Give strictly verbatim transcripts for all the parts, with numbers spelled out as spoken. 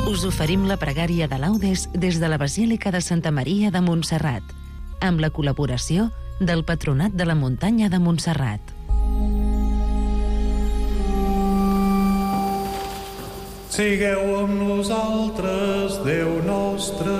us oferim la pregària de laudes des de la Basílica de Santa Maria de Montserrat, amb la col·laboració del Patronat de la Muntanya de Montserrat. Sigueu amb nosaltres, Déu nostre.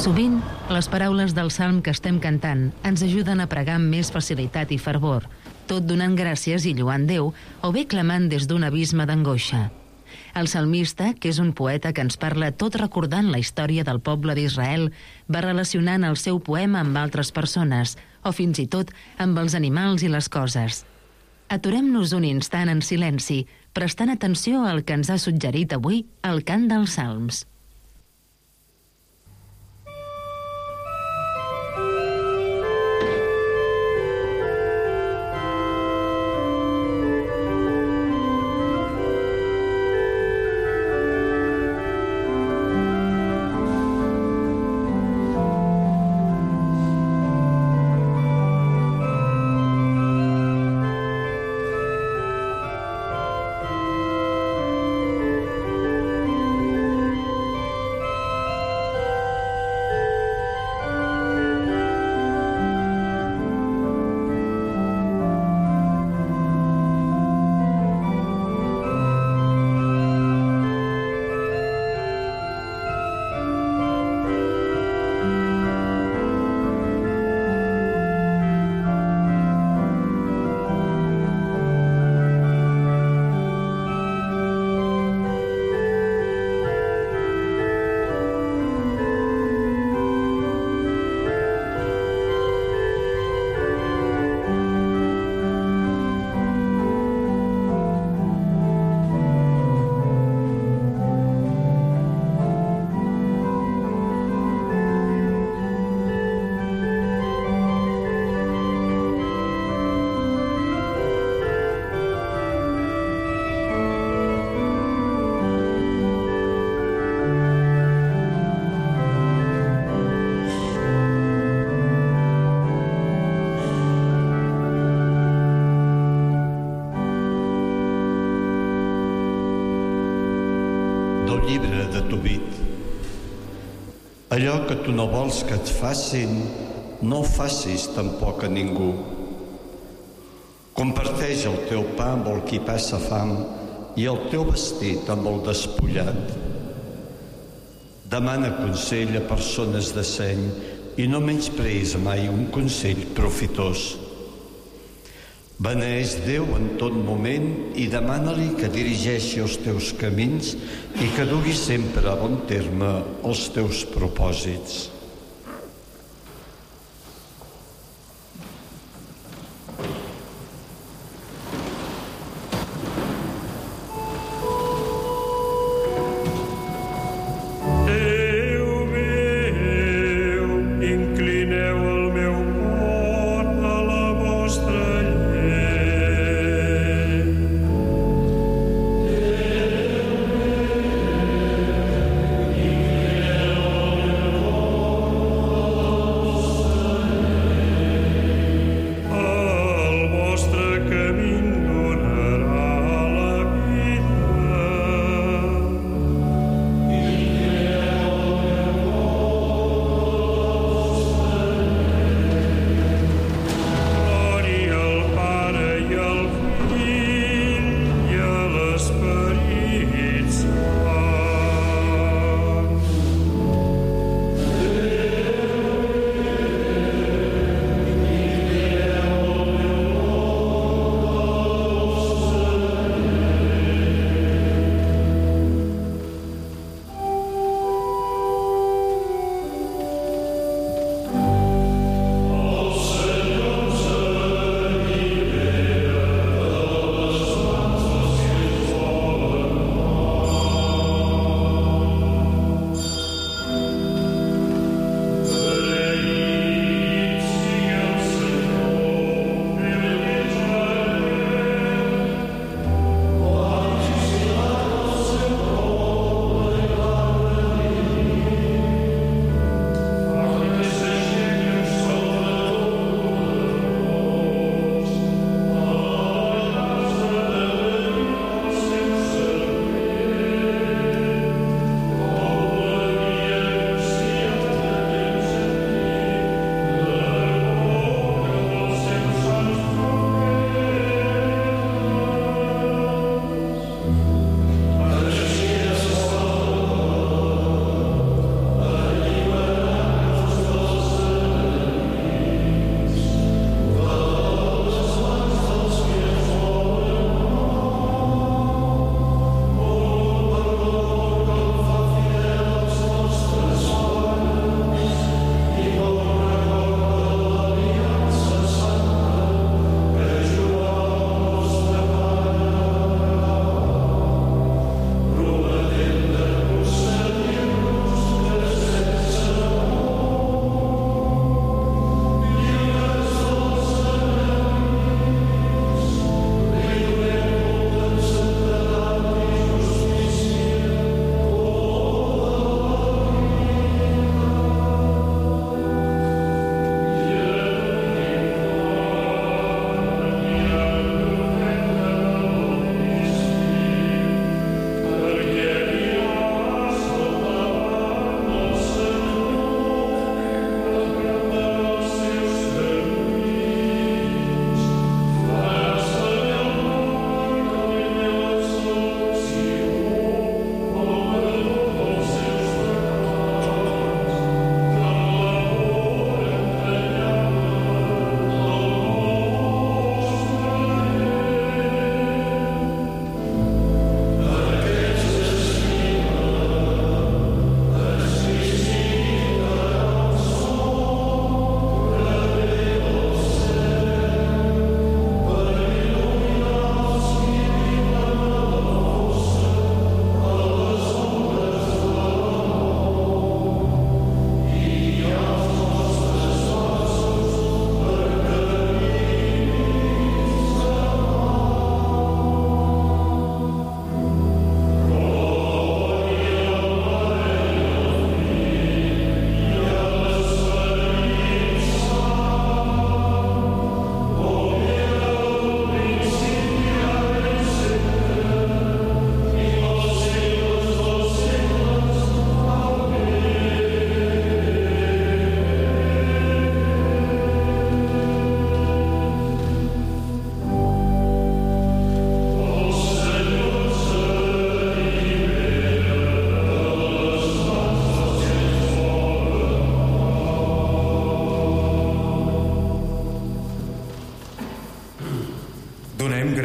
Sovint, les paraules del salm que estem cantant ens ajuden a pregar amb més facilitat i fervor, tot donant gràcies i lloant Déu, o bé clamant des d'un abisme d'angoixa. El salmista, que és un poeta que ens parla tot recordant la història del poble d'Israel, va relacionant el seu poema amb altres persones, o fins i tot amb els animals i les coses. Aturem-nos un instant en silenci, prestant atenció al que ens ha suggerit avui el cant dels salms. Llibre de Tobit. Allò que tu no vols que et facin, no ho facis tampoc a ningú. Comparteix el teu pa amb el qui passa fam i el teu vestit amb el despullat. Demana consell a persones de seny i no menyspreïs mai un consell profitós. Beneeix Déu en tot moment i demana-li que dirigeixi els teus camins i que dugui sempre a bon terme els teus propòsits. Oh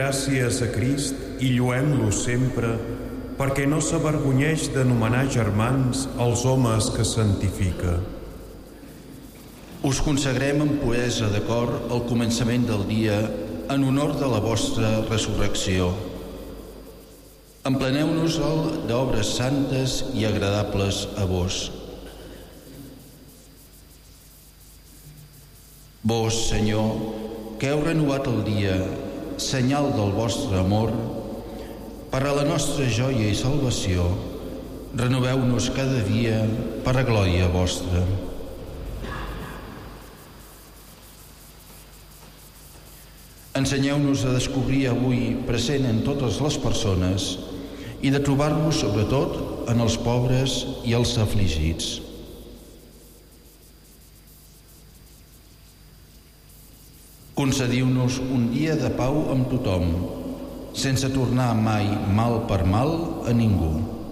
gràcies a Crist i lluem-lo sempre, perquè no s'avergonyeix d'anomenar germans els homes que santifica. Us consagrem en puresa de cor al començament del dia en honor de la vostra resurrecció. Empleneu-nos-el d'obres santes i agradables a vos. Vos, Senyor, que heu renovat el dia, senyal del vostre amor, per a la nostra joia i salvació, renoveu-nos cada dia per a glòria vostra. Ensenyeu-nos a descobrir avui present en totes les persones i de trobar-vos sobretot en els pobres i els afligits. Concediu-nos un dia de pau amb tothom, sense tornar mai mal per mal a ningú.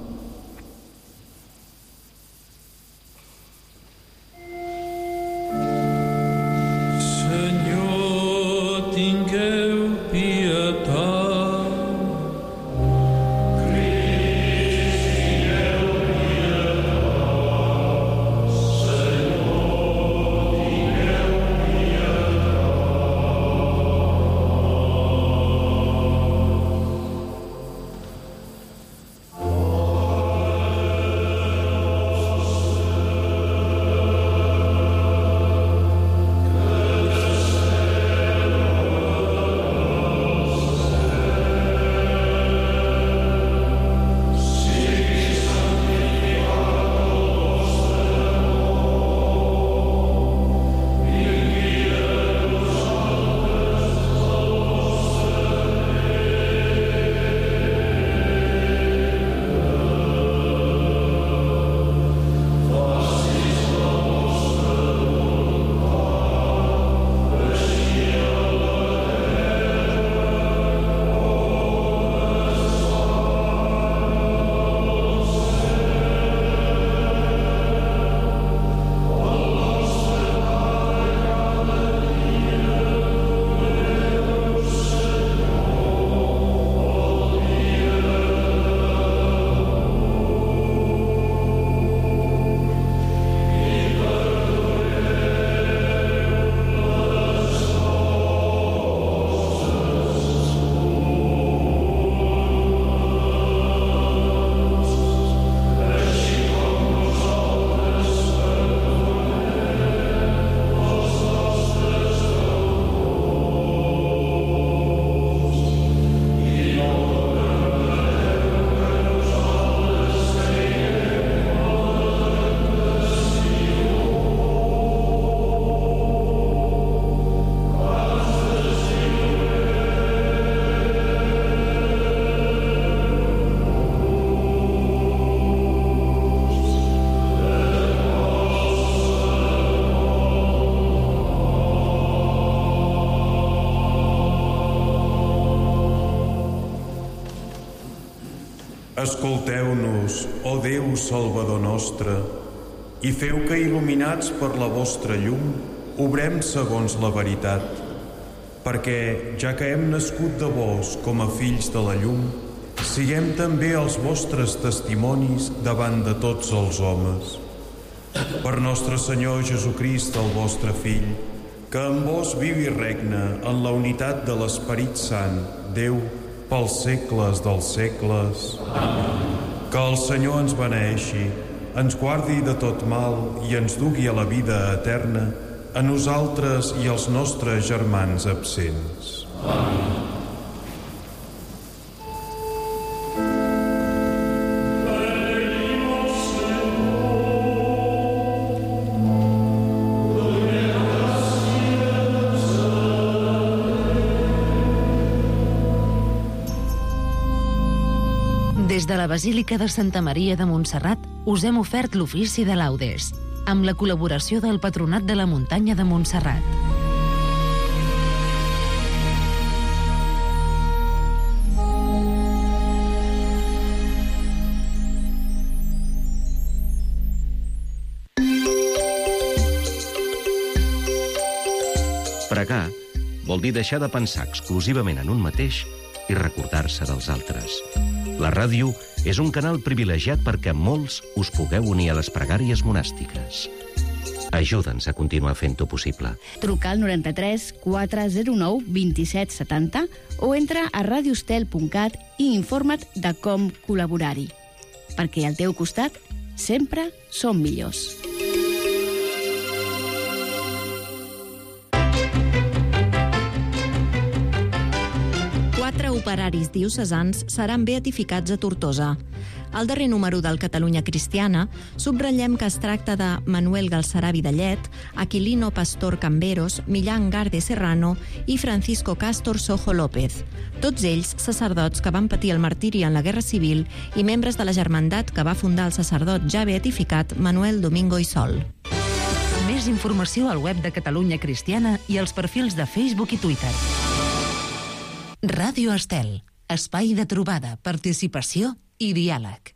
Escolteu-nos, ó Déu Salvador nostre, i feu que, il·luminats per la vostra llum, obrem segons la veritat, perquè, ja que hem nascut de vos com a fills de la llum, siguem també els vostres testimonis davant de tots els homes. Per nostre Senyor Jesucrist, el vostre Fill, que amb vos viu i regna en la unitat de l'Esperit Sant, Déu, pels segles dels segles. Amén. Que el Senyor ens beneeixi, ens guardi de tot mal i ens dugui a la vida eterna, a nosaltres i als nostres germans absents. Amén. Des de la Basílica de Santa Maria de Montserrat us hem ofert l'ofici de laudes, amb la col·laboració del Patronat de la Muntanya de Montserrat. Pregar vol dir deixar de pensar exclusivament en un mateix i recordar-se dels altres. La ràdio és un canal privilegiat perquè molts us pugueu unir a les pregàries monàstiques. Ajuda'ns a continuar fent-ho possible. Truca al noranta-tres quatre zero nou dos set setanta o entra a radiostel punt cat i informa't de com col·laborar-hi. Perquè al teu costat sempre som millors. Quatre operaris diocesans seran beatificats a Tortosa. Al darrer número del Catalunya Cristiana subratllem que es tracta de Manuel Galcerà Vidallet, Aquilino Pastor Camberos, Millán Garde Serrano i Francisco Castor Sojo López. Tots ells sacerdots que van patir el martiri en la Guerra Civil i membres de la germandat que va fundar el sacerdot ja beatificat Manuel Domingo i Sol. Més informació al web de Catalunya Cristiana i als perfils de Facebook i Twitter. Ràdio Estel, espai de trobada, participació i diàleg.